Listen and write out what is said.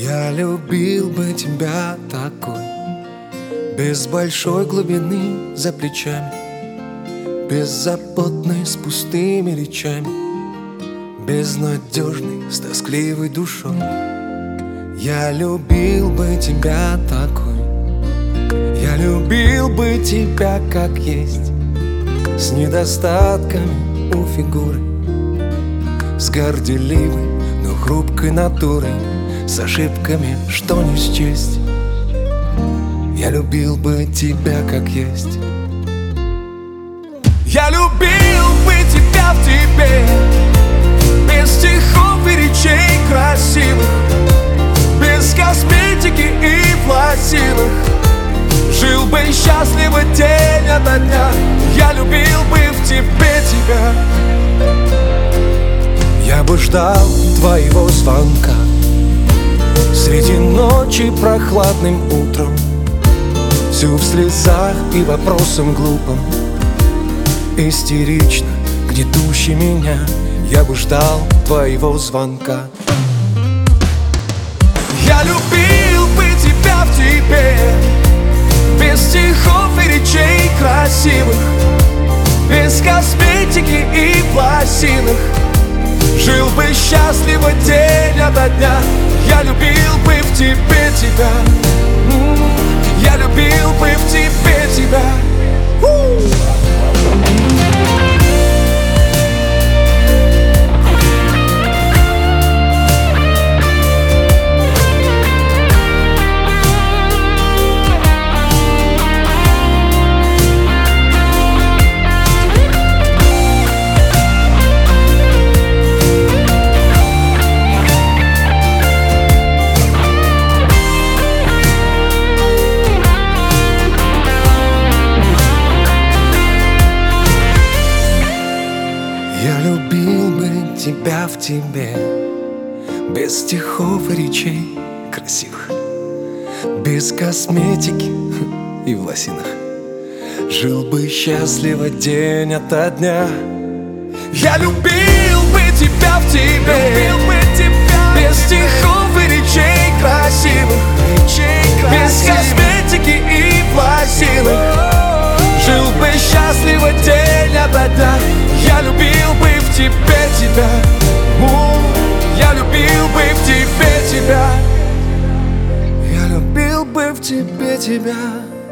Я любил бы тебя такой, без большой глубины за плечами, беззаботной с пустыми речами, безнадежной с тоскливой душой. Я любил бы тебя такой, я любил бы тебя как есть, с недостатками у фигуры, с горделивой, но хрупкой натурой, с ошибками, что не счесть. Я любил бы тебя как есть. Я любил бы тебя в тебе, без стихов и речей красивых, без косметики и пластинок. Жил бы счастливо день ото дня. Я любил бы в тебе тебя. Я бы ждал твоего звонка среди ночи прохладным утром, всю в слезах и вопросом глупым, истерично гнетущий меня. Я бы ждал твоего звонка. Я любил бы тебя в тебе, без стихов и речей красивых, без косметики и пластинок. Жил бы счастливо день ото дня. Я любил бы в тебе тебя. Я любил бы в тебе тебя. Я любил бы тебя в тебе, без стихов и речей красивых, без косметики и в лосинах. Жил бы счастливо день ото дня. Я любил бы тебя в тебе, без стихов и речей красивых, без косметики и пластинок. Жил бы счастливо день ото дня. Я любил бы в тебе тебя. Я любил бы в тебе тебя. Я любил бы в тебе тебя.